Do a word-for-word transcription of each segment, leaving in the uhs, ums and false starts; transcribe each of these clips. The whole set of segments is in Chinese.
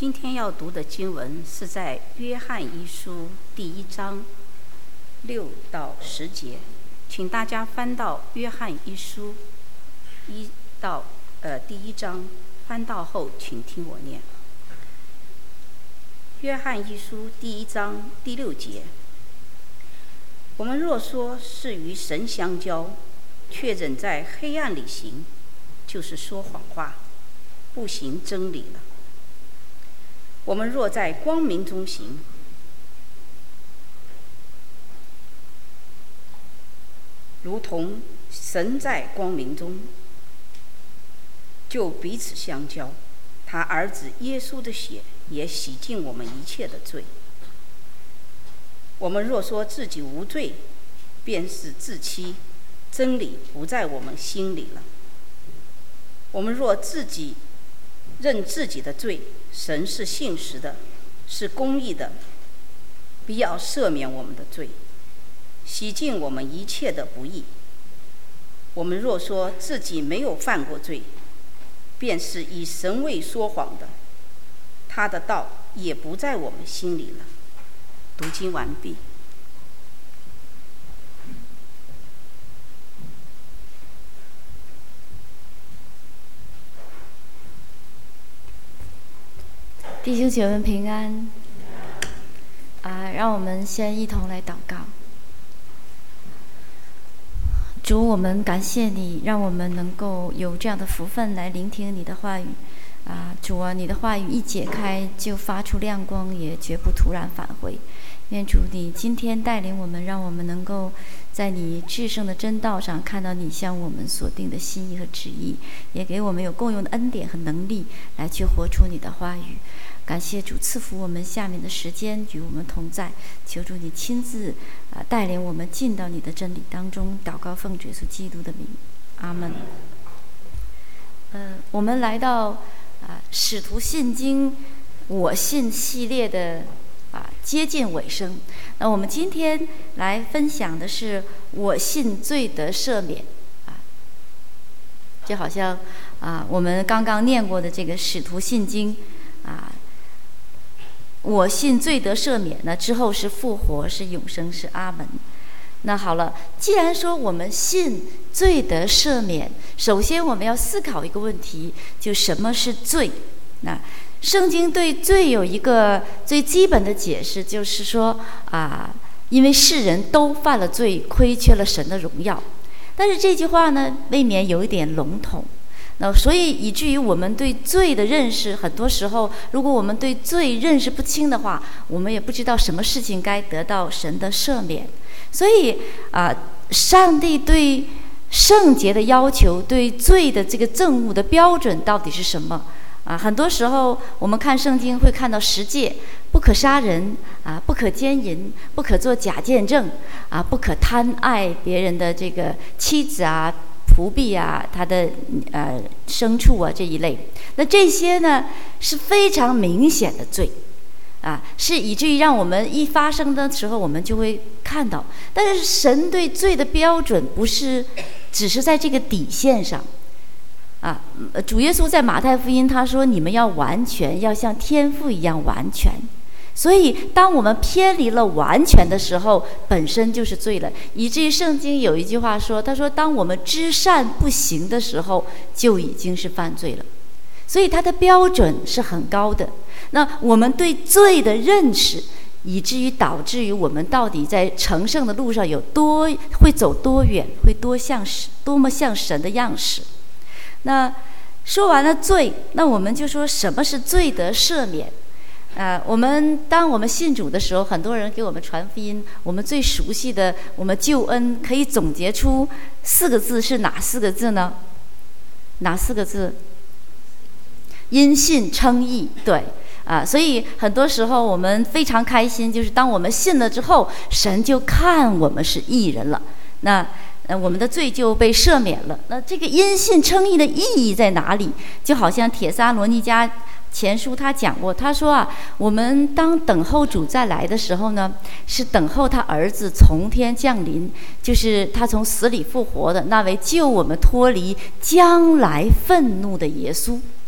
今天要读的经文是在约翰一书第一章六到十节，请大家翻到约翰一书一到呃第一章，翻到后请听我念。约翰一书第一章第六节：我们若说是与神相交，却仍在黑暗里行，就是说谎话，不行真理了。我们若在光明中行，如同神在光明中，就彼此相交。他儿子耶稣的血也洗净我们一切的罪。我们若说自己无罪，便是自欺，真理不在我们心里了。我们若自己认自己的罪，神是信实的，是公义的，必要赦免我们的罪，洗净我们一切的不义。我们若说自己没有犯过罪，便是以神为说谎的，他的道也不在我们心里了。读经完毕。 弟兄姐妹们平安啊！让我们先一同来祷告。主，我们感谢你，让我们能够有这样的福分来聆听你的话语啊！主啊，你的话语一解开就发出亮光，也绝不突然返回。愿主你今天带领我们，让我们能够在你至圣的真道上看到你向我们所定的心意和旨意，也给我们有共用的恩典和能力来去活出你的话语。感谢主赐福我们下面的时间与我们同在，求主你亲自啊带领我们进到你的真理当中。祷告奉主耶稣基督的名，阿门。嗯、呃，我们来到啊使徒信经我信系列的啊接近尾声。那我们今天来分享的是我信罪得赦免啊，就好像啊我们刚刚念过的这个使徒信经啊。我信罪得赦免呢，之后是复活，是永生，是阿门。那好了，既然说我们信罪得赦免，首先我们要思考一个问题，就什么是罪？那圣经对罪有一个最基本的解释，就是说啊，因为世人都犯了罪，亏缺了神的荣耀。但是这句话呢，未免有一点笼统。那所以以至于我们对罪的认识，很多时候如果我们对罪认识不清的话，我们也不知道什么事情该得到神的赦免。所以啊、呃，上帝对圣洁的要求，对罪的这个证物的标准到底是什么啊？很多时候我们看圣经会看到十诫：不可杀人啊，不可奸淫，不可做假见证啊，不可贪爱别人的这个妻子啊、仆婢啊，他的呃牲畜啊这一类。那这些呢是非常明显的罪啊，是以至于让我们一发生的时候我们就会看到。但是神对罪的标准不是只是在这个底线上啊。主耶稣在马太福音他说，你们要完全，要像天父一样完全。所以当我们偏离了完全的时候，本身就是罪了。以至于圣经有一句话说，他说当我们知善不行的时候，就已经是犯罪了。所以它的标准是很高的。那我们对罪的认识，以至于导致于我们到底在成圣的路上有多会走多远，会多像多么像神的样式。那说完了罪，那我们就说什么是罪得赦免。呃，我们当我们信主的时候，很多人给我们传福音，我们最熟悉的我们救恩可以总结出四个字，是哪四个字呢？哪四个字？因信称义。对啊，所以很多时候我们非常开心，就是当我们信了之后，神就看我们是义人了，那呃我们的罪就被赦免了。那这个因信称义的意义在哪里？就好像帖撒罗尼迦前书他讲过，他说啊，我们当等候主再来的时候呢，是等候他儿子从天降临，就是他从死里复活的那位救我们脱离将来愤怒的耶稣。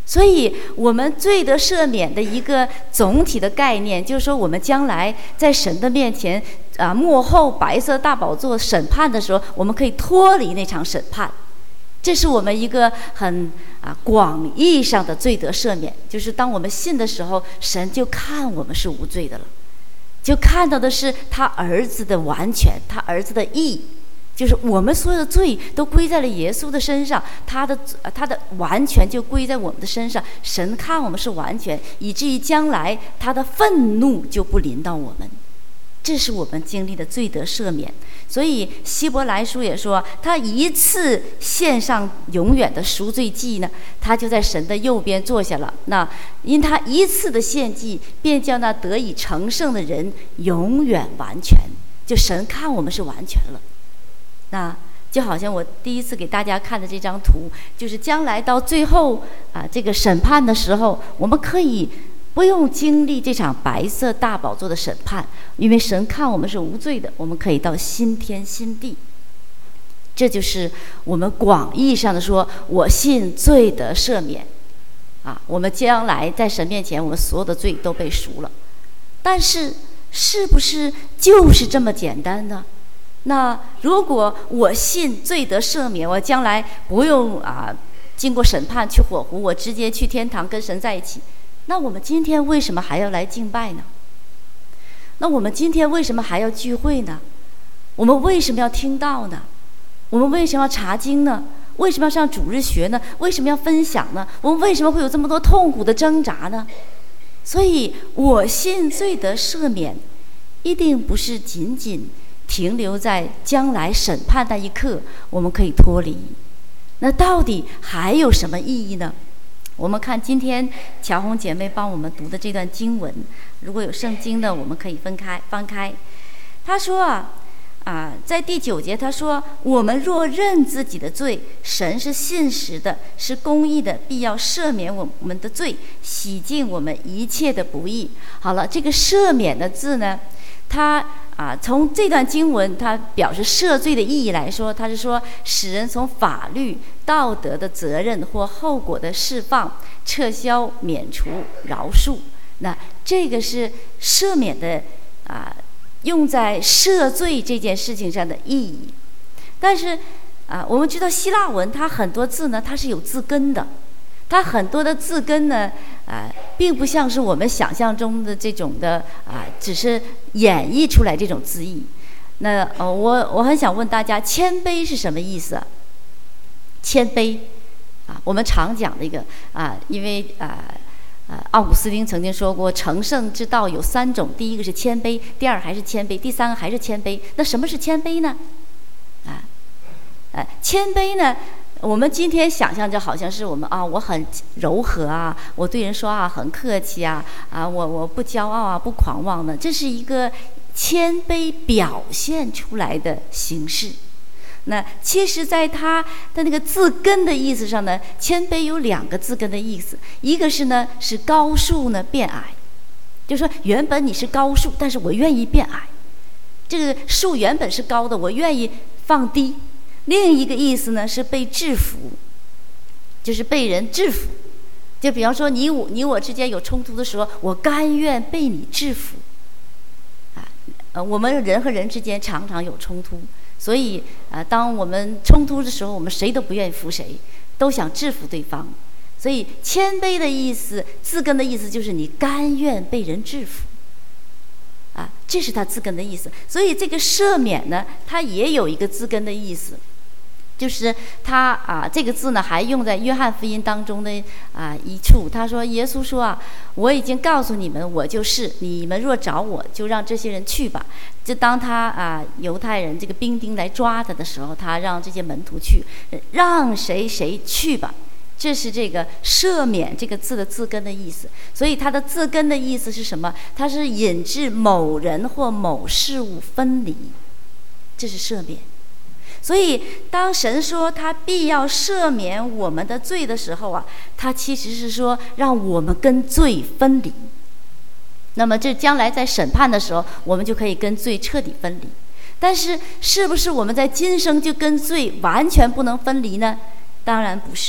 所以我们罪得赦免的一个总体的概念，就是说我们将来在神的面前啊，幕后白色大宝座审判的时候，我们可以脱离那场审判。这是我们一个很啊广义上的罪得赦免，就是当我们信的时候，神就看我们是无罪的了，就看到的是他儿子的完全，他儿子的义，就是我们所有的罪都归在了耶稣的身上，他的他的完全就归在我们的身上。神看我们是完全，以至于将来他的愤怒就不临到我们。这是我们经历的罪得赦免。所以希伯来书也说，他一次献上永远的赎罪祭呢，他就在神的右边坐下了。那因他一次的献祭，便叫那得以成圣的人永远完全。就神看我们是完全了。那就好像我第一次给大家看的这张图，就是将来到最后啊这个审判的时候，我们可以不用经历这场白色大宝座的审判，因为神看我们是无罪的，我们可以到新天新地。这就是我们广义上的说，我信罪得赦免啊，我们将来在神面前，我们所有的罪都被赎了。但是是不是就是这么简单呢？那如果我信罪得赦免，我将来不用啊经过审判去火湖，我直接去天堂跟神在一起，那我们今天为什么还要来敬拜呢？那我们今天为什么还要聚会呢？我们为什么要听道呢？我们为什么要查经呢？为什么要上主日学呢？为什么要分享呢？我们为什么会有这么多痛苦的挣扎呢？所以我信罪得赦免，一定不是仅仅停留在将来审判那一刻我们可以脱离。那到底还有什么意义呢？我们看今天乔红姐妹帮我们读的这段经文，如果有圣经的，我们可以分开翻开。她说啊啊，在第九节她说，我们若认自己的罪，神是信实的，是公义的，必要赦免我们的罪，洗净我们一切的不义。好了，这个赦免的字呢，它啊，从这段经文它表示赦罪的意义来说，它是说使人从法律道德的责任或后果的释放、撤销、免除、饶恕。那这个是赦免的啊，用在赦罪这件事情上的意义。但是啊，我们知道希腊文它很多字呢，它是有字根的。它很多的字根呢，啊、呃，并不像是我们想象中的这种的啊、呃，只是演绎出来这种字义。那呃，我我很想问大家，谦卑是什么意思？谦卑啊，我们常讲的一个啊，因为啊啊，奥古斯丁曾经说过，成圣之道有三种，第一个是谦卑，第二还是谦卑，第三个还是谦卑。那什么是谦卑呢？啊，呃，谦卑呢？我们今天想象着好像是我们啊，我很柔和啊，我对人说话很客气啊，啊，我我不骄傲啊，不狂妄的，这是一个谦卑表现出来的形式。那其实在它的那个字根的意思上呢，谦卑有两个字根的意思，一个是呢是高树呢变矮，就是说原本你是高树，但是我愿意变矮，这个树原本是高的，我愿意放低。另一个意思呢是被制服，就是被人制服。就比方说你我你我之间有冲突的时候，我甘愿被你制服。啊，呃，我们人和人之间常常有冲突，所以啊、呃，当我们冲突的时候，我们谁都不愿意服谁，都想制服对方。所以谦卑的意思，字根的意思就是你甘愿被人制服。啊，这是它字根的意思。所以这个赦免呢，它也有一个字根的意思，就是它啊，这个字呢还用在约翰福音当中的啊一处。他说，耶稣说啊，我已经告诉你们，我就是，你们若找我，就让这些人去吧。就当他啊犹太人这个兵丁来抓他的时候，他让这些门徒去，让谁谁去吧。这是这个赦免这个字的字根的意思。所以它的字根的意思是什么？它是引致某人或某事物分离，这是赦免。所以当神说他必要赦免我们的罪的时候啊，他其实是说让我们跟罪分离。那么这将来在审判的时候，我们就可以跟罪彻底分离。但是是不是我们在今生就跟罪完全不能分离呢？当然不是。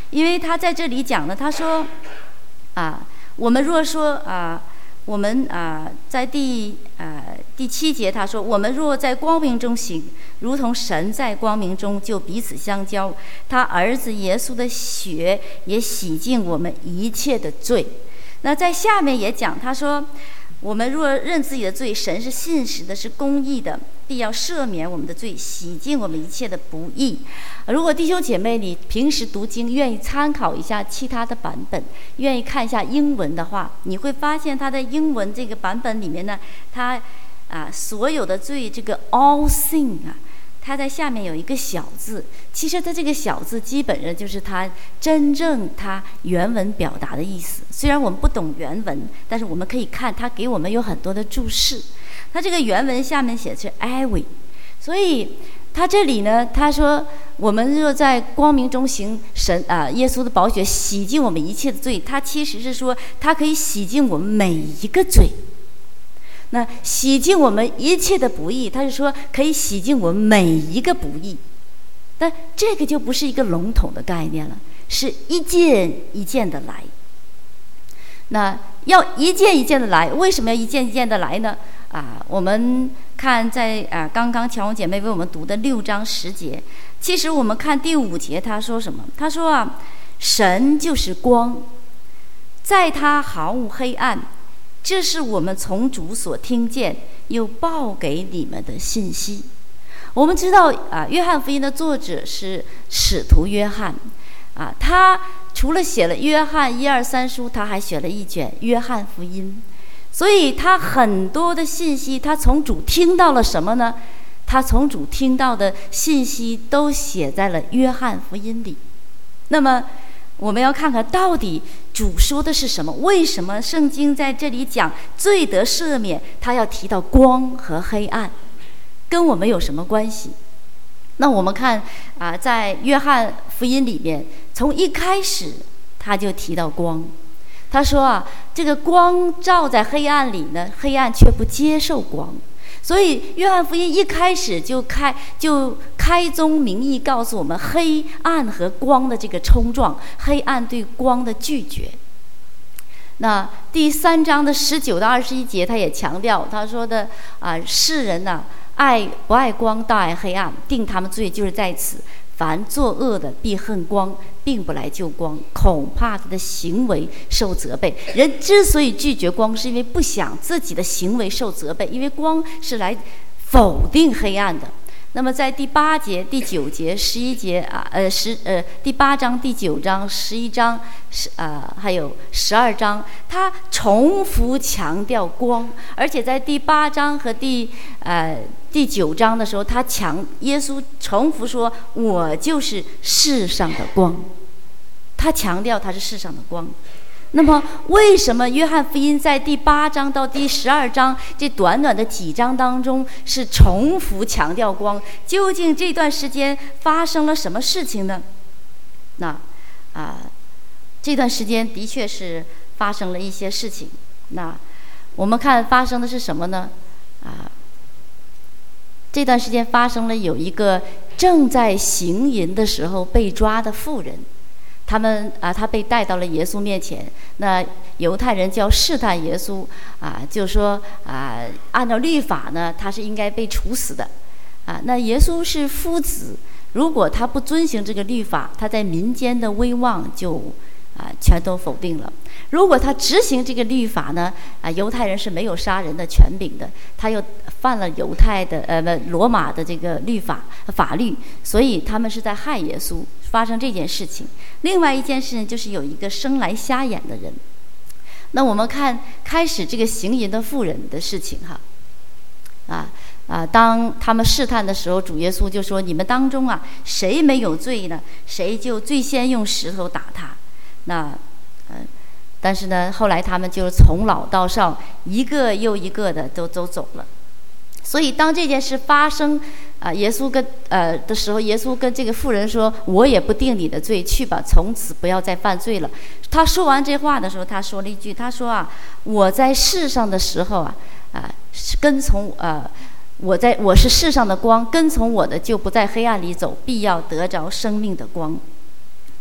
因为他在这里讲呢，他说啊，我们若说啊。我们啊，在第啊第七节他说，我们若在光明中行，如同神在光明中，就彼此相交。他儿子耶稣的血也洗净我们一切的罪。那在下面也讲，他说，我们若认自己的罪，神是信实的，是公义的，必要赦免我们的罪，洗净我们一切的不义。如果弟兄姐妹你平时读经愿意参考一下其他的版本，愿意看一下英文的话，你会发现它的英文这个版本里面呢，它啊所有的罪这个 all sin 啊，它在下面有一个小字，其实它这个小字基本上就是它真正它原文表达的意思。虽然我们不懂原文，但是我们可以看它给我们有很多的注释。它这个原文下面写的是 I will， 所以他这里呢，他说我们若在光明中行，神啊，耶稣的宝血洗净我们一切的罪。他其实是说，他可以洗净我们每一个罪。那洗净我们一切的不义，他是说可以洗净我们每一个不义。但这个就不是一个笼统的概念了，是一件一件的来。那要一件一件的来，为什么要一件一件的来呢？啊，我们看在啊刚刚乔红姐妹为我们读的六章十节，其实我们看第五节，他说什么？他说啊，神就是光，在他毫无黑暗，这是我们从主所听见又报给你们的信息。我们知道啊，约翰福音的作者是使徒约翰啊，他除了写了约翰一二三书，他还写了一卷约翰福音。所以他很多的信息，他从主听到了什么呢？他从主听到的信息都写在了约翰福音里。那么我们要看看到底主说的是什么？为什么圣经在这里讲罪得赦免，他要提到光和黑暗，跟我们有什么关系？那我们看啊，在约翰福音里面，从一开始他就提到光。他说啊，这个光照在黑暗里呢，黑暗却不接受光。所以约翰福音一开始就开就开宗明义告诉我们黑暗和光的这个冲撞，黑暗对光的拒绝。那第三章的十九到二十一节，他也强调，他说的啊，世人呐、啊，爱不爱光，倒爱黑暗，定他们罪就是在此。凡作恶的必恨光，并不来救光，恐怕他的行为受责备。人之所以拒绝光，是因为不想自己的行为受责备，因为光是来否定黑暗的。那么在第八节、第九节、十一节啊，呃十呃第八章、第九章、十一章，十啊、呃、还有十二章，他重复强调光，而且在第八章和第呃第九章的时候，他强耶稣重复说：“我就是世上的光。”他强调他是世上的光。那么为什么约翰福音在第八章到第十二章这短短的几章当中是重复强调光？究竟这段时间发生了什么事情呢？那啊，这段时间的确是发生了一些事情。那我们看发生的是什么呢？啊，这段时间发生了有一个正在行淫的时候被抓的妇人。他们啊，他被带到了耶稣面前。那犹太人就要试探耶稣啊，就说啊，按照律法呢，他是应该被处死的啊。那耶稣是夫子，如果他不遵行这个律法，他在民间的威望就啊全都否定了。如果他执行这个律法呢，啊，犹太人是没有杀人的权柄的，他又犯了犹太的呃罗马的这个律法法律，所以他们是在害耶稣。发生这件事情。另外一件事情就是有一个生来瞎眼的人。那我们看开始这个行淫的妇人的事情哈，啊啊，当他们试探的时候，主耶稣就说：“你们当中啊，谁没有罪呢？谁就最先用石头打他。”那嗯、呃，但是呢，后来他们就从老到少，一个又一个的都都走了。所以当这件事发生啊、呃，耶稣跟呃的时候，耶稣跟这个妇人说：“我也不定你的罪，去吧，从此不要再犯罪了。”他说完这话的时候，他说了一句：“他说啊，我在世上的时候啊啊，跟从呃，我在我是世上的光，跟从我的就不在黑暗里走，必要得着生命的光。”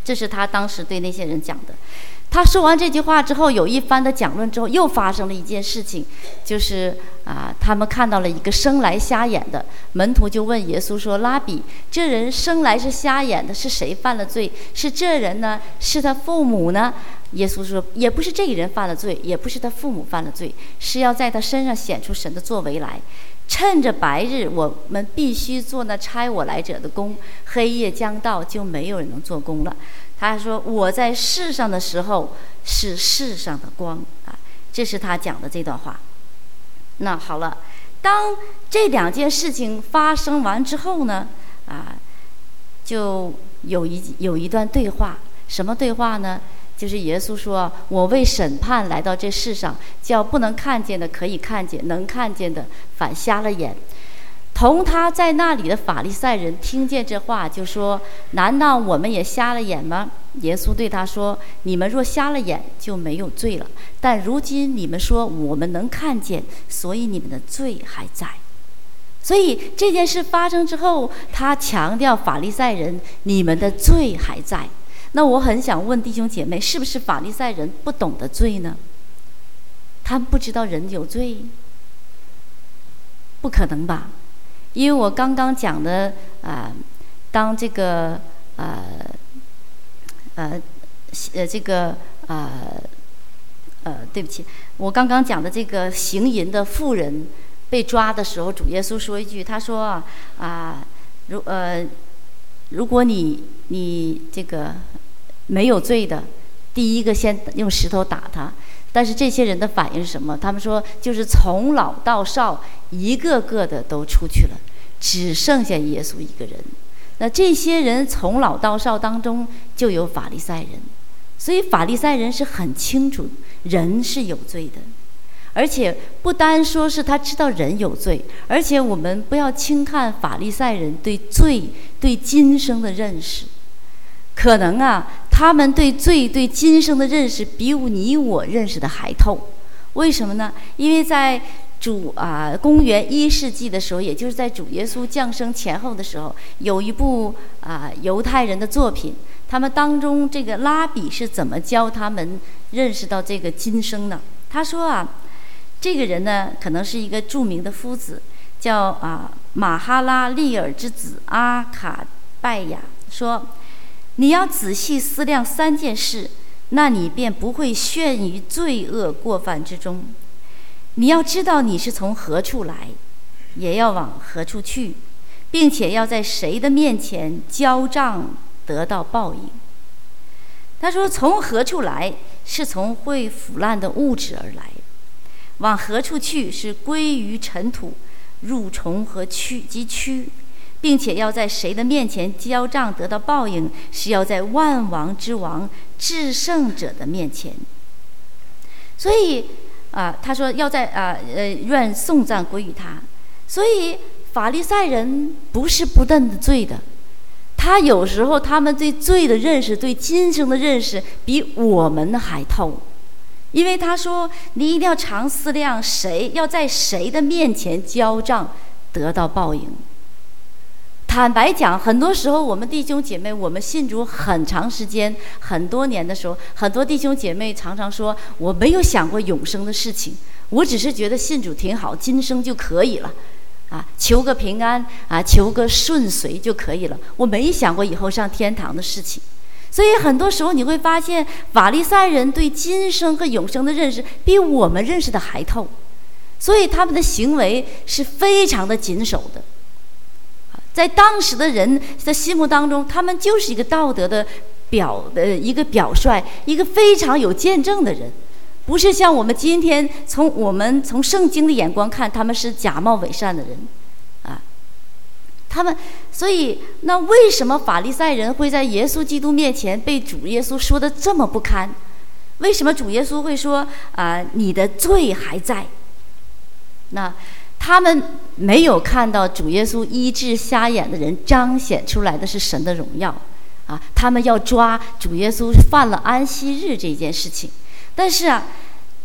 这是他当时对那些人讲的。他说完这句话之后，有一番的讲论之后，又发生了一件事情，就是啊，他们看到了一个生来瞎眼的门徒，就问耶稣说：“拉比，这人生来是瞎眼的，是谁犯了罪？是这人呢？是他父母呢？”耶稣说：“也不是这个人犯了罪，也不是他父母犯了罪，是要在他身上显出神的作为来。趁着白日，我们必须做那差我来者的工；黑夜将到，就没有人能做工了。”他说：“我在世上的时候是世上的光啊。”这是他讲的这段话。那好了，当这两件事情发生完之后呢，啊，就有一有一段对话。什么对话呢？就是耶稣说：“我为审判来到这世上，叫不能看见的可以看见，能看见的反瞎了眼。”同他在那里的法利赛人听见这话，就说：“难道我们也瞎了眼吗？”耶稣对他说：“你们若瞎了眼，就没有罪了。但如今你们说我们能看见，所以你们的罪还在。”所以这件事发生之后，他强调法利赛人，你们的罪还在。那我很想问弟兄姐妹，是不是法利赛人不懂得罪呢？他们不知道人有罪？不可能吧？因为我刚刚讲的啊、呃，当这个呃呃呃这个呃呃，对不起，我刚刚讲的这个行淫的妇人被抓的时候，主耶稣说一句，他说啊啊、呃，如呃，如果你你这个没有罪的，第一个先用石头打他。但是这些人的反应是什么？他们说，就是从老到少，一个个的都出去了，只剩下耶稣一个人。那这些人从老到少当中就有法利赛人，所以法利赛人是很清楚人是有罪的，而且不单说是他知道人有罪，而且我们不要轻看法利赛人对罪、对今生的认识。可能啊，他们对罪、对今生的认识比你我认识的还透。为什么呢？因为在主啊，公元一世纪的时候，也就是在主耶稣降生前后的时候，有一部啊犹太人的作品，他们当中这个拉比是怎么教他们认识到这个今生呢？他说啊，这个人呢，可能是一个著名的夫子，叫啊马哈拉利尔之子阿卡拜亚，说：“你要仔细思量三件事，那你便不会陷于罪恶过犯之中。你要知道你是从何处来，也要往何处去，并且要在谁的面前交账，得到报应。”他说，从何处来是从会腐烂的物质而来，往何处去是归于尘土、蠕虫和蛆及蛆，并且要在谁的面前交账得到报应，是要在万王之王至圣者的面前。所以啊、呃，他说要在啊呃愿颂赞归于他。所以法利赛人不是不认的罪的，他有时候他们对罪的认识、对今生的认识比我们还透。因为他说，你一定要常思量，谁要在谁的面前交账，得到报应。坦白讲，很多时候我们弟兄姐妹，我们信主很长时间、很多年的时候，很多弟兄姐妹常常说，我没有想过永生的事情，我只是觉得信主挺好，今生就可以了，啊，求个平安啊，求个顺遂就可以了，我没想过以后上天堂的事情。所以很多时候你会发现，法利赛人对今生和永生的认识比我们认识的还透，所以他们的行为是非常的谨守的。在当时的人的心目当中，他们就是一个道德的表呃一个表率，一个非常有见证的人，不是像我们今天从我们从圣经的眼光看，他们是假冒伪善的人啊。他们所以那为什么法利赛人会在耶稣基督面前被主耶稣说的这么不堪？为什么主耶稣会说啊、呃、你的罪还在？那他们没有看到主耶稣医治瞎眼的人彰显出来的是神的荣耀啊！他们要抓主耶稣犯了安息日这件事情，但是啊，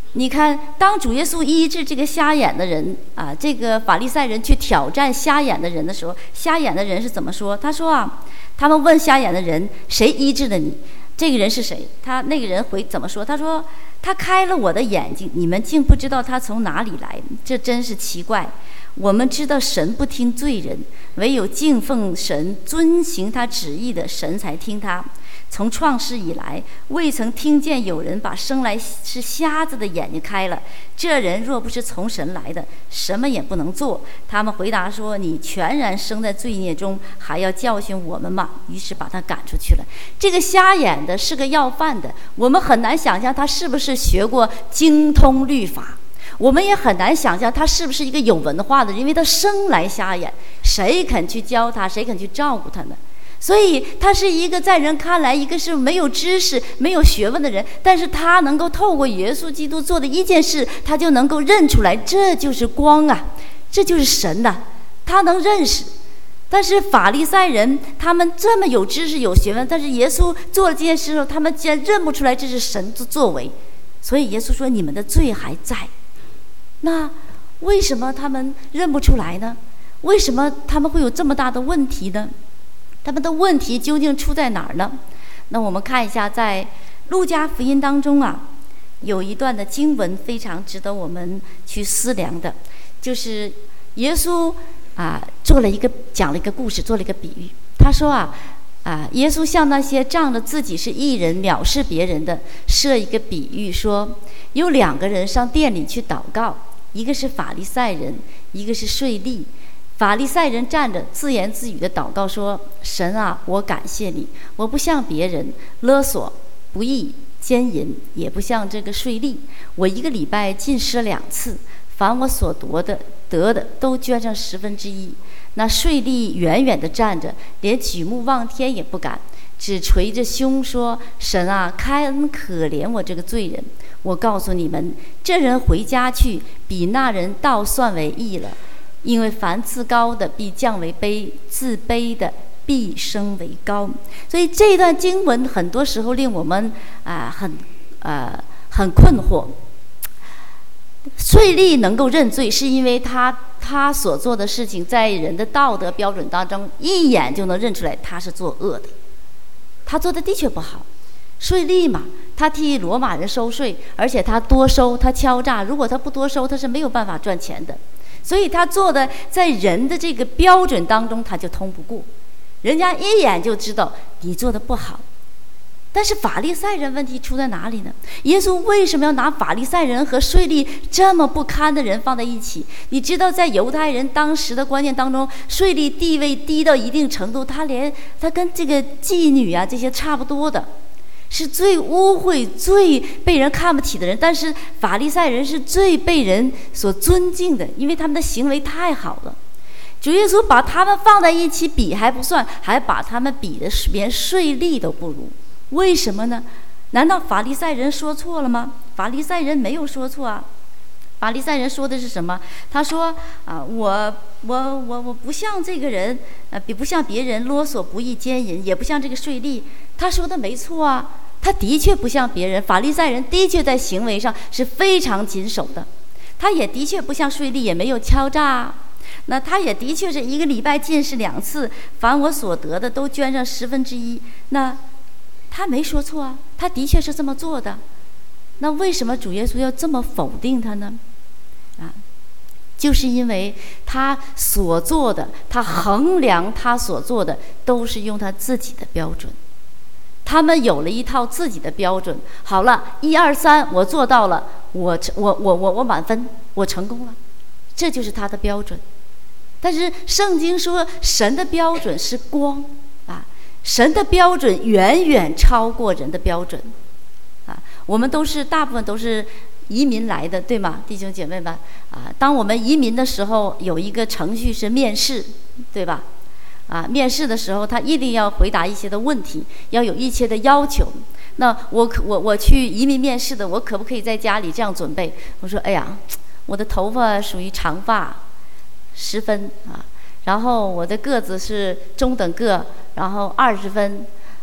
你看，当主耶稣医治这个瞎眼的人啊，这个法利赛人去挑战瞎眼的人的时候，瞎眼的人是怎么说？他说啊，他们问瞎眼的人，谁医治了你？这个人是谁？他那个人回怎么说？他说，他开了我的眼睛，你们竟不知道他从哪里来，这真是奇怪。我们知道神不听罪人，唯有敬奉神、遵行他旨意的神才听他。从创世以来，未曾听见有人把生来是瞎子的眼睛开了。这人若不是从神来的，什么也不能做。他们回答说：你全然生在罪孽中，还要教训我们吗？于是把他赶出去了。这个瞎眼的是个要饭的，我们很难想象他是不是学过精通律法，我们也很难想象他是不是一个有文化的人，因为他生来瞎眼，谁肯去教他，谁肯去照顾他呢？所以他是一个在人看来一个是没有知识没有学问的人，但是他能够透过耶稣基督做的一件事，他就能够认出来，这就是光啊，这就是神呐、啊，他能认识。但是法利赛人他们这么有知识有学问，但是耶稣做了这件事后，他们竟然认不出来这是神的作为。所以耶稣说，你们的罪还在。那为什么他们认不出来呢？为什么他们会有这么大的问题呢？他们的问题究竟出在哪儿呢？那我们看一下，在路加福音当中啊，有一段的经文非常值得我们去思量的，就是耶稣啊做了一个讲了一个故事，做了一个比喻。他说啊啊，耶稣向那些仗着自己是义人藐视别人的设一个比喻，说有两个人上殿里去祷告，一个是法利赛人，一个是税吏。法利赛人站着自言自语的祷告说：神啊，我感谢你，我不像别人勒索不义奸淫，也不像这个税吏，我一个礼拜进食两次，凡我所得的得的都捐上十分之一。那税吏远远地站着，连举目望天也不敢，只捶着胸说：神啊，开恩可怜我这个罪人。我告诉你们，这人回家去，比那人倒算为义了。因为凡自高的必降为卑，自卑的必升为高。所以这段经文很多时候令我们啊、呃、很呃很困惑。税吏能够认罪，是因为他他所做的事情在人的道德标准当中一眼就能认出来他是作恶的，他做的的确不好。税吏嘛，他替罗马人收税，而且他多收，他敲诈，如果他不多收，他是没有办法赚钱的。所以他做的在人的这个标准当中他就通不过，人家一眼就知道你做的不好。但是法利赛人问题出在哪里呢？耶稣为什么要拿法利赛人和税吏这么不堪的人放在一起？你知道在犹太人当时的观念当中，税吏地位低到一定程度，他连他跟这个妓女啊这些差不多的，是最污秽最被人看不起的人。但是法利赛人是最被人所尊敬的，因为他们的行为太好了。主耶稣把他们放在一起比还不算，还把他们比的连税吏都不如。为什么呢？难道法利赛人说错了吗？法利赛人没有说错啊。法利赛人说的是什么？他说啊，我我我我不像这个人，呃，比不像别人啰嗦不义奸淫，也不像这个税吏。他说的没错啊，他的确不像别人。法利赛人的确在行为上是非常谨守的，他也的确不像税吏，也没有敲诈啊。那他也的确是一个礼拜进食两次，凡我所得的都捐上十分之一。那他没说错啊，他的确是这么做的。那为什么主耶稣要这么否定他呢？啊，就是因为他所做的，他衡量他所做的都是用他自己的标准。他们有了一套自己的标准，好了，一二三，我做到了，我我我我我满分，我成功了，这就是他的标准。但是圣经说，神的标准是光啊。神的标准远远超过人的标准，啊，我们都是大部分都是移民来的，对吗，弟兄姐妹们？啊，当我们移民的时候，有一个程序是面试，对吧？啊，面试的时候他一定要回答一些的问题，要有一些的要求。那我可我我去移民面试的，我可不可以在家里这样准备？我说，哎呀，我的头发属于长发，十分啊。然后我的个子是中等个，然后二十分，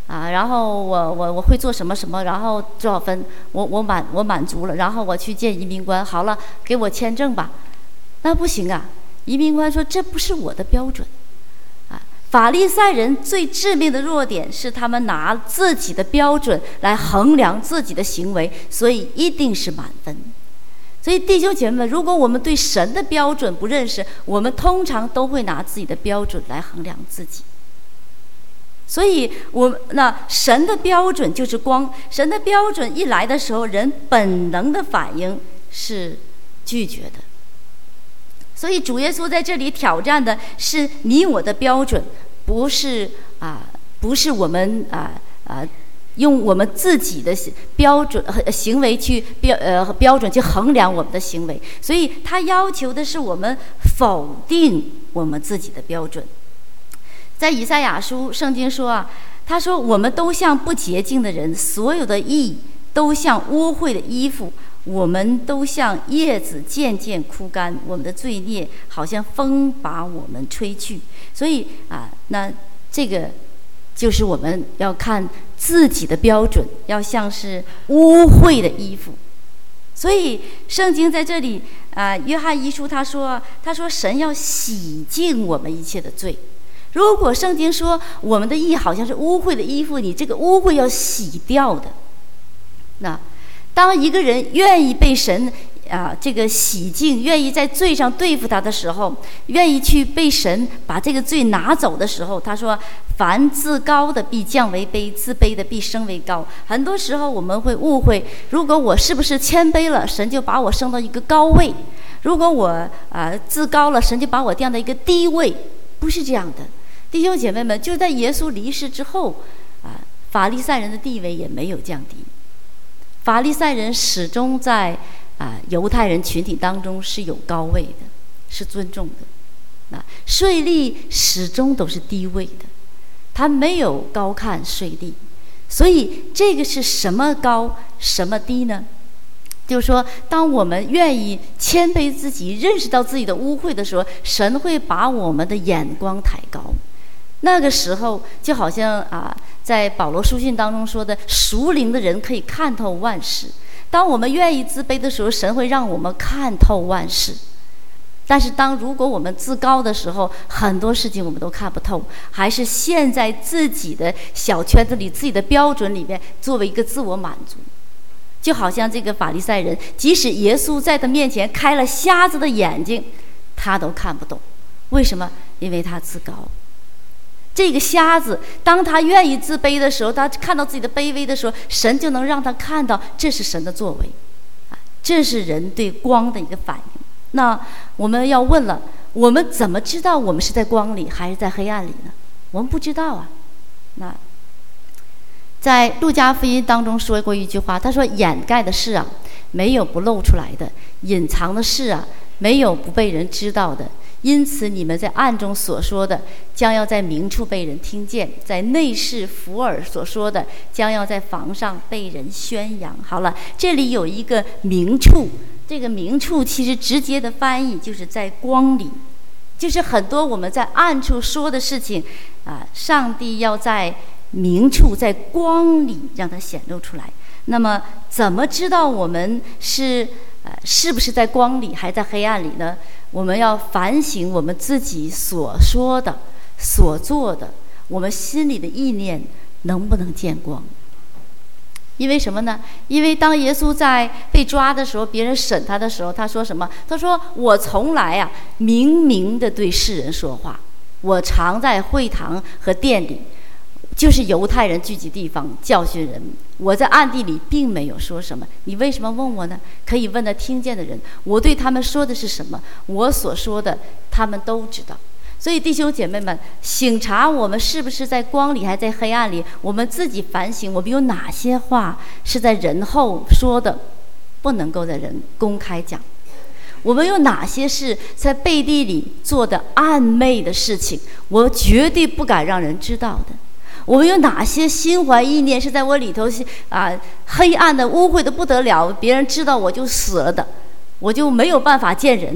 啊，然后我我我会做什么什么，然后多少分，我我满我满足了，然后我去见移民官，好了，给我签证吧。那不行啊，移民官说这不是我的标准。啊，法利赛人最致命的弱点是他们拿自己的标准来衡量自己的行为，所以一定是满分。所以弟兄姐妹们，如果我们对神的标准不认识，我们通常都会拿自己的标准来衡量自己。所以我那神的标准就是光，神的标准一来的时候，人本能的反应是拒绝的。所以主耶稣在这里挑战的是你我的标准，不是啊，不是我们啊啊。用我们自己的标准和行为去标呃标准去衡量我们的行为，所以他要求的是我们否定我们自己的标准。在以赛亚书，圣经说啊，他说我们都像不洁净的人，所有的义都像污秽的衣服，我们都像叶子渐渐枯干，我们的罪孽好像风把我们吹去。所以啊，那这个就是我们要看自己的标准，要像是污秽的衣服。所以圣经在这里啊、呃，约翰一书他说，他说神要洗净我们一切的罪。如果圣经说我们的义好像是污秽的衣服，你这个污秽要洗掉的。那当一个人愿意被神啊，这个洗净，愿意在罪上对付他的时候，愿意去被神把这个罪拿走的时候，他说凡自高的必降为卑，自卑的必升为高。很多时候我们会误会，如果我是不是谦卑了，神就把我升到一个高位；如果我啊、呃、自高了，神就把我降到一个低位。不是这样的，弟兄姐妹们，就在耶稣离世之后啊、呃，法利赛人的地位也没有降低，法利赛人始终在啊，犹太人群体当中是有高位的，是尊重的。啊，税吏始终都是低位的，他没有高看税吏。所以这个是什么高什么低呢？就是说，当我们愿意谦卑自己，认识到自己的污秽的时候，神会把我们的眼光抬高。那个时候就好像啊，在保罗书信当中说的，属灵的人可以看透万事。当我们愿意自卑的时候，神会让我们看透万事。但是当如果我们自高的时候，很多事情我们都看不透，还是陷在自己的小圈子里，自己的标准里面，作为一个自我满足。就好像这个法利赛人，即使耶稣在他面前开了瞎子的眼睛，他都看不懂。为什么？因为他自高。这个瞎子，当他愿意自卑的时候，他看到自己的卑微的时候，神就能让他看到这是神的作为，啊，这是人对光的一个反应。那我们要问了，我们怎么知道我们是在光里还是在黑暗里呢？我们不知道啊。那在路加福音当中说过一句话，他说掩盖的事啊，没有不露出来的；隐藏的事啊，没有不被人知道的。因此你们在暗中所说的，将要在明处被人听见；在内室伏耳所说的，将要在房上被人宣扬。好了，这里有一个明处，这个明处其实直接的翻译就是在光里，就是很多我们在暗处说的事情啊，上帝要在明处，在光里让它显露出来。那么怎么知道我们是呃是不是在光里还在黑暗里呢？我们要反省我们自己所说的所做的，我们心里的意念能不能见光。因为什么呢？因为当耶稣在被抓的时候，别人审他的时候，他说什么？他说我从来啊明明的对世人说话，我常在会堂和殿里，就是犹太人聚集地方教训人，我在暗地里并没有说什么。你为什么问我呢？可以问那听见的人，我对他们说的是什么，我所说的他们都知道。所以弟兄姐妹们，省察我们是不是在光里还在黑暗里，我们自己反省，我们有哪些话是在人后说的，不能够在人公开讲，我们有哪些是在背地里做的暗昧的事情，我绝对不敢让人知道的。我们有哪些心怀意念是在我里头啊黑暗的污秽的不得了，别人知道我就死了的，我就没有办法见人的，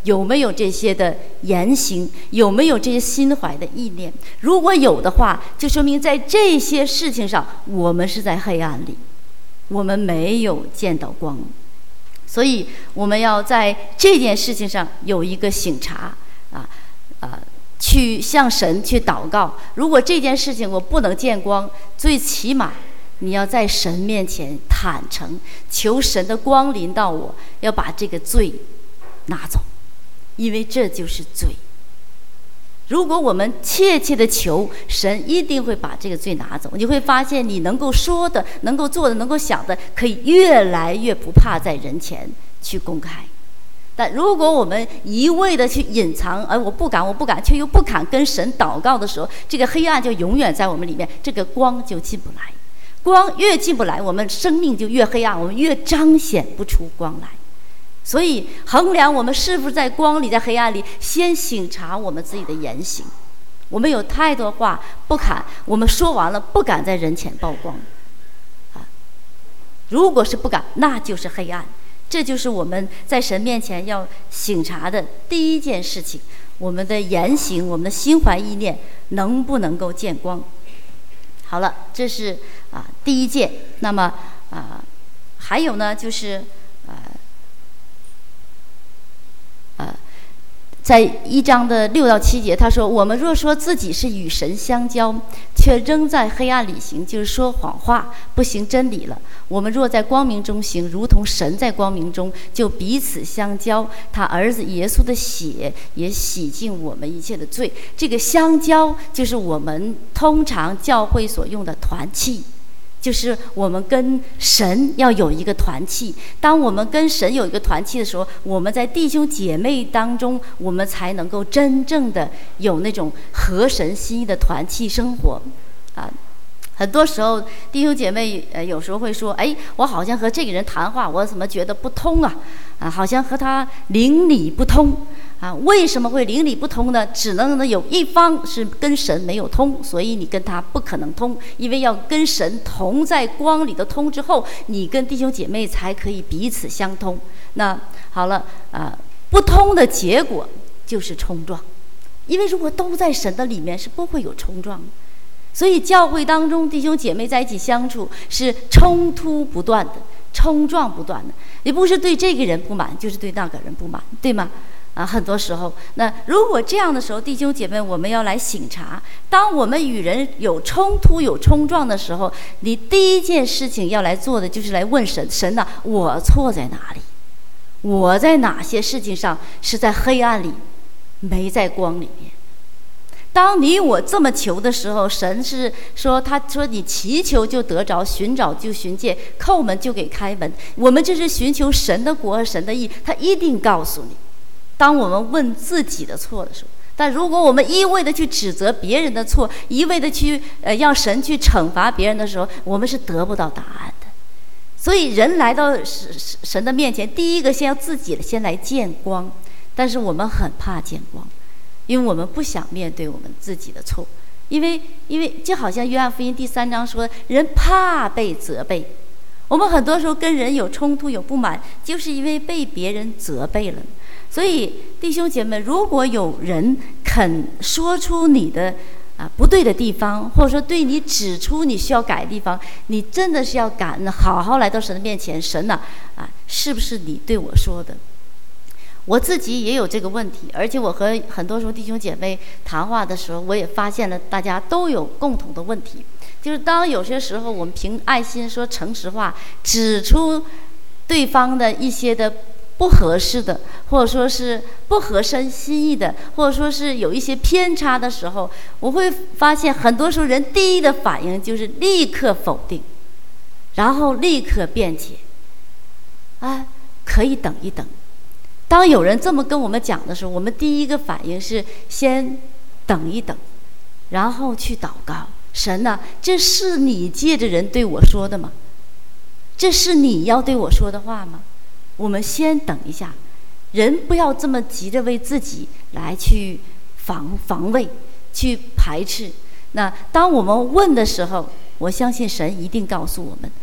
有没有这些的言行，有没有这些心怀的意念。如果有的话，就说明在这些事情上我们是在黑暗里，我们没有见到光。所以我们要在这件事情上有一个省察啊啊，去向神去祷告。如果这件事情我不能见光，最起码你要在神面前坦诚，求神的光临到我，要把这个罪拿走，因为这就是罪。如果我们切切的求，神一定会把这个罪拿走。你会发现你能够说的，能够做的，能够想的，可以越来越不怕在人前去公开。但如果我们一味的去隐藏，而我不敢我不敢却又不敢跟神祷告的时候，这个黑暗就永远在我们里面，这个光就进不来。光越进不来，我们生命就越黑暗，我们越彰显不出光来。所以衡量我们是不是在光里在黑暗里，先省察我们自己的言行。我们有太多话不敢，我们说完了不敢在人前曝光啊。如果是不敢，那就是黑暗。这就是我们在神面前要省察的第一件事情，我们的言行，我们的心怀意念能不能够见光。好了，这是啊第一件。那么啊还有呢，就是啊呃，在一章的六到七节，他说：“我们若说自己是与神相交，却仍在黑暗里行，就是说谎话，不行真理了。我们若在光明中行，如同神在光明中，就彼此相交。他儿子耶稣的血也洗净我们一切的罪。”这个相交，就是我们通常教会所用的团契。就是我们跟神要有一个团契，当我们跟神有一个团契的时候，我们在弟兄姐妹当中，我们才能够真正的有那种合神心意的团契生活啊。很多时候弟兄姐妹呃有时候会说，哎，我好像和这个人谈话，我怎么觉得不通啊啊，好像和他灵里不通啊。为什么会灵里不通呢？只能呢有一方是跟神没有通，所以你跟他不可能通，因为要跟神同在光里的通之后，你跟弟兄姐妹才可以彼此相通。那好了啊，不通的结果就是冲撞，因为如果都在神的里面，是不会有冲撞的。所以教会当中弟兄姐妹在一起相处是冲突不断的，冲撞不断的，也不是对这个人不满，就是对那个人不满，对吗？啊，很多时候，那如果这样的时候，弟兄姐妹，我们要来省察。当我们与人有冲突、有冲撞的时候，你第一件事情要来做的就是来问神：神啊，我错在哪里？我在哪些事情上是在黑暗里，没在光里面？当你我这么求的时候，神是说，他说你祈求就得着，寻找就寻见，叩门就给开门。我们这是寻求神的国和神的义，他一定告诉你。当我们问自己的错的时候，但如果我们一味的去指责别人的错，一味的去呃要神去惩罚别人的时候，我们是得不到答案的。所以人来到神的面前，第一个先要自己先来见光，但是我们很怕见光。因为我们不想面对我们自己的错，因为因为就好像约翰福音第三章说，人怕被责备。我们很多时候跟人有冲突有不满，就是因为被别人责备了。所以弟兄姐妹，如果有人肯说出你的啊不对的地方，或者说对你指出你需要改的地方，你真的是要感恩，好好来到神的面前。神啊啊，是不是你对我说的？我自己也有这个问题，而且我和很多时候弟兄姐妹谈话的时候，我也发现了大家都有共同的问题，就是当有些时候我们凭爱心说诚实话，指出对方的一些的不合适的，或者说是不合神心意的，或者说是有一些偏差的时候，我会发现很多时候人第一的反应就是立刻否定，然后立刻辩解，啊，可以等一等。当有人这么跟我们讲的时候，我们第一个反应是先等一等，然后去祷告。神啊，这是你借着人对我说的吗？这是你要对我说的话吗？我们先等一下，人不要这么急着为自己来去防防卫，去排斥。那当我们问的时候，我相信神一定告诉我们，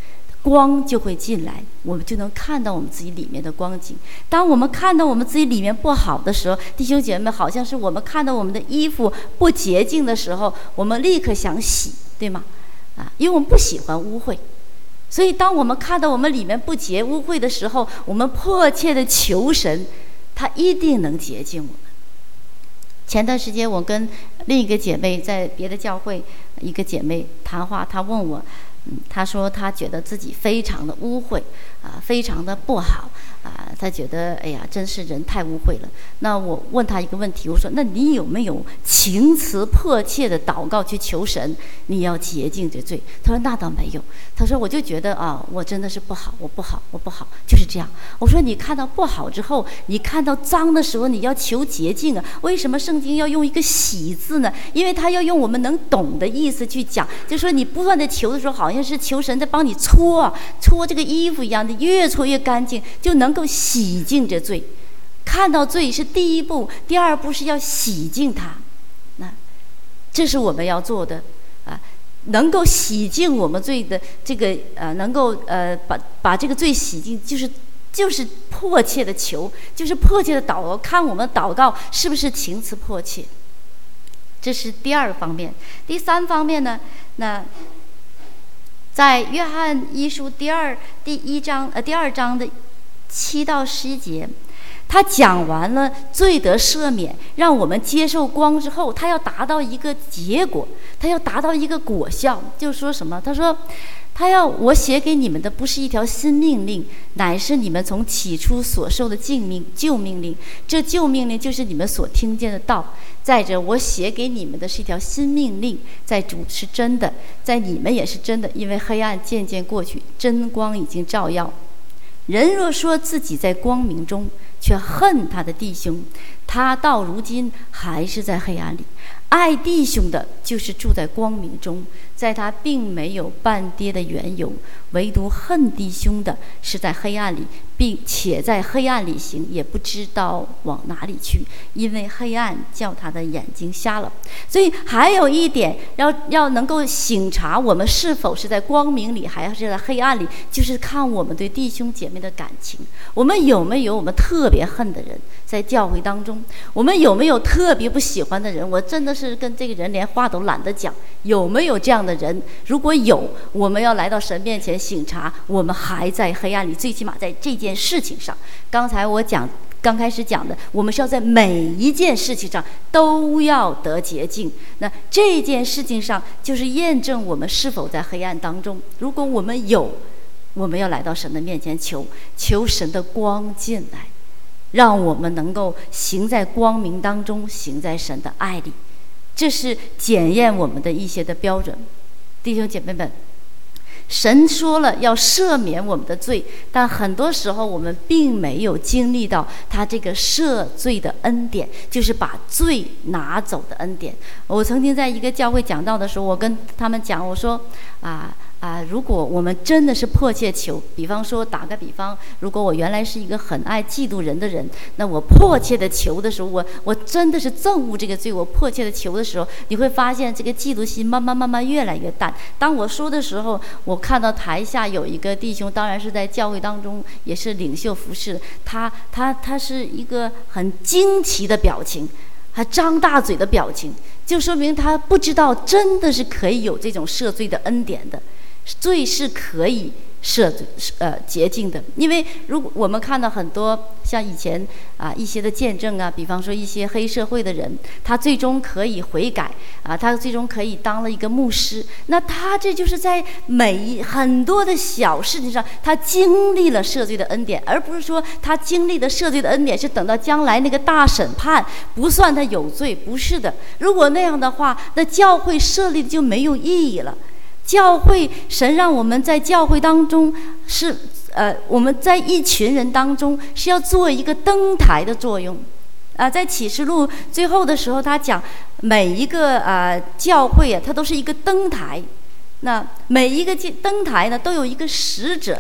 光就会进来，我们就能看到我们自己里面的光景。当我们看到我们自己里面不好的时候，弟兄姐妹们，好像是我们看到我们的衣服不洁净的时候，我们立刻想洗，对吗？啊，因为我们不喜欢污秽，所以当我们看到我们里面不洁污秽的时候，我们迫切的求神，他一定能洁净我们。前段时间我跟另一个姐妹在别的教会一个姐妹谈话，她问我，嗯，她说她觉得自己非常的污秽啊，非常的不好啊，她觉得哎呀，真是人太污秽了。那我问她一个问题，我说那你有没有情辞迫切的祷告去求神，你要洁净这罪？她说那倒没有。她说我就觉得啊，我真的是不好，我不好，我不好，就是这样。我说你看到不好之后，你看到脏的时候，你要求洁净啊。为什么圣经要用一个洗字呢？因为他要用我们能懂的意思去讲，就说你不断的求的时候，好像是求神在帮你搓啊，搓这个衣服一样的，越搓越干净，就能够洗净这罪。看到罪是第一步，第二步是要洗净它。那这是我们要做的啊。能够洗净我们罪的这个呃，能够呃把把这个罪洗净，就是就是迫切的求，就是迫切的祷告，看我们祷告是不是情辞迫切。这是第二方面。第三方面呢，那在约翰一书第二第一章呃第二章的七到十一节。他讲完了罪得赦免，让我们接受光之后，他要达到一个结果，他要达到一个果效，就是说什么？他说他要我写给你们的不是一条新命令，乃是你们从起初所受的禁命旧命令。这旧命令就是你们所听见的道。再者，我写给你们的是一条新命令，在主是真的，在你们也是真的，因为黑暗渐渐过去，真光已经照耀。人若说自己在光明中，却恨他的弟兄，他到如今还是在黑暗里。爱弟兄的，就是住在光明中，在他并没有半跌的缘由；唯独恨弟兄的，是在黑暗里，并且在黑暗里行，也不知道往哪里去，因为黑暗叫他的眼睛瞎了。所以还有一点，要要能够省察我们是否是在光明里，还是在黑暗里，就是看我们对弟兄姐妹的感情。我们有没有我们特别恨的人在教会当中？我们有没有特别不喜欢的人？我真的是跟这个人连话都懒得讲。有没有这样的人？如果有，我们要来到神面前省察，我们还在黑暗里。最起码在这件事情上，刚才我讲刚开始讲的，我们是要在每一件事情上都要得洁净。那这件事情上就是验证我们是否在黑暗当中。如果我们有，我们要来到神的面前求，求神的光进来，让我们能够行在光明当中，行在神的爱里。这是检验我们的一些的标准。弟兄姐妹们，神说了要赦免我们的罪，但很多时候我们并没有经历到他这个赦罪的恩典，就是把罪拿走的恩典。我曾经在一个教会讲道的时候，我跟他们讲，我说啊啊，如果我们真的是迫切求，比方说打个比方，如果我原来是一个很爱嫉妒人的人，那我迫切的求的时候，我我真的是憎恶这个罪，我迫切的求的时候，你会发现这个嫉妒心慢慢慢慢越来越淡。当我说的时候，我看到台下有一个弟兄，当然是在教会当中也是领袖服侍，他他他是一个很惊奇的表情，还张大嘴的表情，就说明他不知道真的是可以有这种赦罪的恩典的。罪是可以赦罪呃洁净的。因为如果我们看到很多像以前啊一些的见证啊，比方说一些黑社会的人，他最终可以悔改啊，他最终可以当了一个牧师，那他这就是在每一很多的小事情上，他经历了赦罪的恩典，而不是说他经历的赦罪的恩典是等到将来那个大审判不算他有罪，不是的。如果那样的话，那教会设立就没有意义了。教会，神让我们在教会当中是呃，我们在一群人当中是要做一个灯台的作用啊。在启示录最后的时候，他讲每一个啊教会啊，它都是一个灯台。那每一个灯台呢，都有一个使者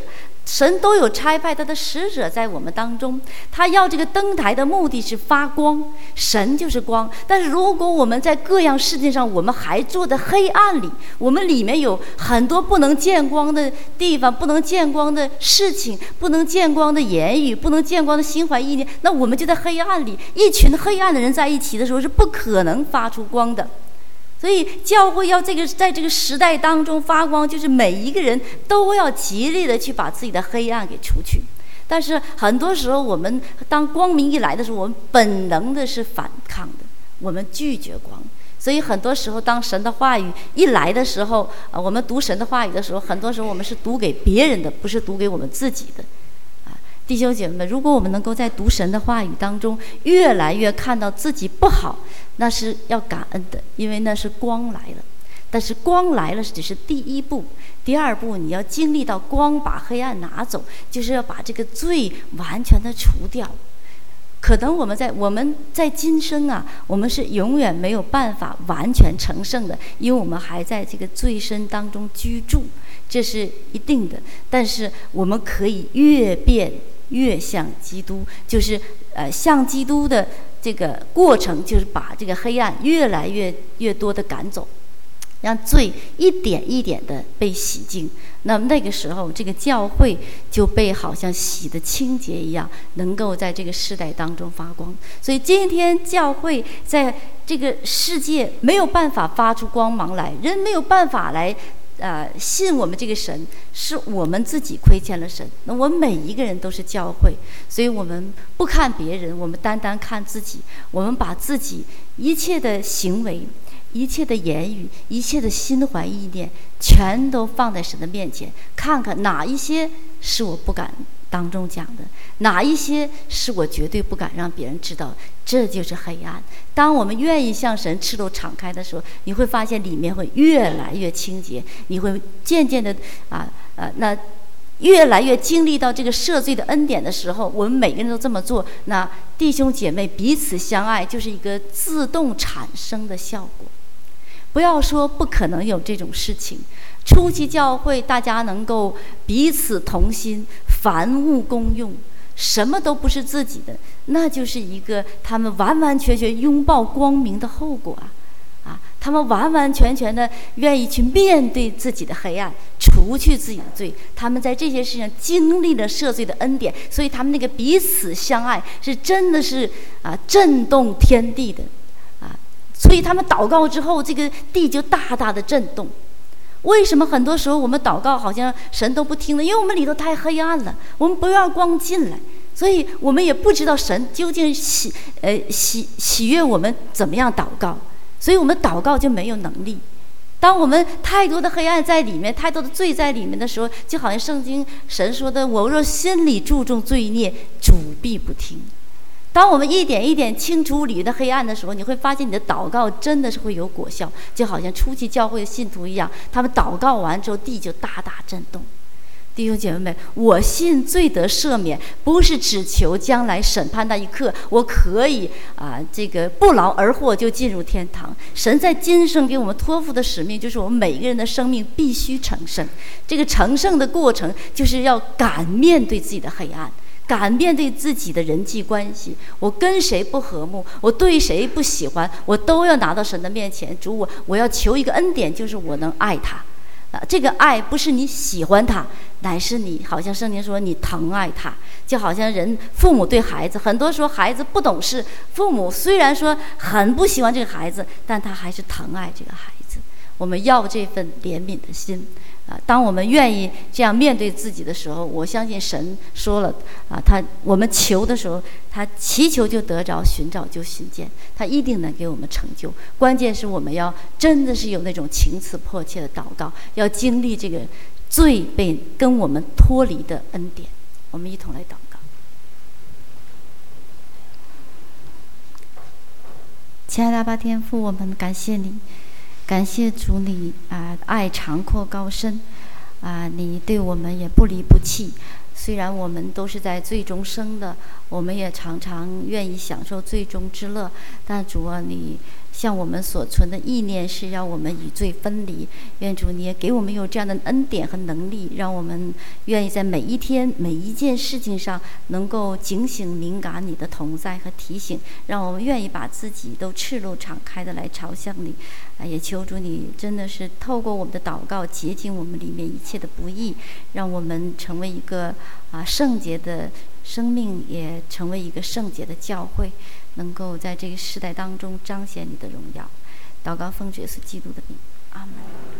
神都有差派他的使者在我们当中，他要这个灯台的目的是发光，神就是光。但是如果我们在各样事情上我们还坐在黑暗里，我们里面有很多不能见光的地方，不能见光的事情，不能见光的言语，不能见光的心怀意念，那我们就在黑暗里，一群黑暗的人在一起的时候是不可能发出光的。所以教会要这个在这个时代当中发光，就是每一个人都要极力的去把自己的黑暗给除去。但是很多时候我们当光明一来的时候，我们本能的是反抗的，我们拒绝光。所以很多时候当神的话语一来的时候，啊，我们读神的话语的时候，很多时候我们是读给别人的，不是读给我们自己的。弟兄姐妹们，如果我们能够在读神的话语当中越来越看到自己不好，那是要感恩的，因为那是光来了。但是光来了只是第一步，第二步你要经历到光把黑暗拿走，就是要把这个罪完全的除掉。可能我们在我们在今生啊，我们是永远没有办法完全成圣的，因为我们还在这个罪身当中居住，这是一定的。但是我们可以越变越像基督，就是呃像基督的这个过程，就是把这个黑暗越来越越多的赶走，让罪一点一点的被洗净。那么那个时候，这个教会就被好像洗得清洁一样，能够在这个世代当中发光。所以今天教会在这个世界没有办法发出光芒来，人没有办法来呃信我们这个神，是我们自己亏欠了神。那我们每一个人都是教会，所以我们不看别人，我们单单看自己。我们把自己一切的行为、一切的言语、一切的心怀意念，全都放在神的面前，看看哪一些是我不敢当中讲的，哪一些是我绝对不敢让别人知道，这就是黑暗。当我们愿意向神赤露敞开的时候，你会发现里面会越来越清洁，你会渐渐的啊呃那越来越经历到这个赦罪的恩典的时候，我们每个人都这么做，那弟兄姐妹彼此相爱就是一个自动产生的效果。不要说不可能有这种事情，初期教会大家能够彼此同心，凡物公用，什么都不是自己的，那就是一个他们完完全全拥抱光明的后果啊！啊，他们完完全全的愿意去面对自己的黑暗，除去自己的罪。他们在这些事情上经历了赦罪的恩典，所以他们那个彼此相爱是真的是啊震动天地的啊！所以他们祷告之后，这个地就大大的震动。为什么很多时候我们祷告好像神都不听呢？因为我们里头太黑暗了，我们不让光进来，所以我们也不知道神究竟喜呃喜喜悦我们怎么样祷告，所以我们祷告就没有能力。当我们太多的黑暗在里面，太多的罪在里面的时候，就好像圣经神说的：“我若心里注重罪孽，主必不听。”当我们一点一点清除里的黑暗的时候，你会发现你的祷告真的是会有果效，就好像初期教会的信徒一样，他们祷告完之后，地就大大震动。弟兄姐妹们，我信罪得赦免，不是只求将来审判那一刻，我可以啊、呃，这个不劳而获就进入天堂。神在今生给我们托付的使命，就是我们每一个人的生命必须成圣。这个成圣的过程，就是要敢面对自己的黑暗。敢面对自己的人际关系，我跟谁不和睦，我对谁不喜欢，我都要拿到神的面前。主，我我要求一个恩典，就是我能爱他啊。这个爱不是你喜欢他，乃是你好像圣经说你疼爱他。就好像人父母对孩子，很多时候孩子不懂事，父母虽然说很不喜欢这个孩子，但他还是疼爱这个孩子。我们要这份怜悯的心啊！当我们愿意这样面对自己的时候，我相信神说了啊，他我们求的时候，他祈求就得着，寻找就寻见，他一定能给我们成就。关键是我们要真的是有那种情辞迫切的祷告，要经历这个罪被跟我们脱离的恩典。我们一同来祷告。亲爱的阿爸天父，我们感谢你。感谢主你，啊、呃，爱长阔高深，啊、呃，你对我们也不离不弃。虽然我们都是在罪中生的，我们也常常愿意享受罪中之乐，但主啊，你像我们所存的意念是让我们与罪分离。愿主你也给我们有这样的恩典和能力，让我们愿意在每一天每一件事情上能够警醒敏感你的同在和提醒，让我们愿意把自己都赤露敞开的来朝向你。啊，也求主你真的是透过我们的祷告洁净我们里面一切的不义，让我们成为一个啊圣洁的生命，也成为一个圣洁的教会，能够在这个时代当中彰显你的荣耀。祷告奉主耶稣基督的名，阿门。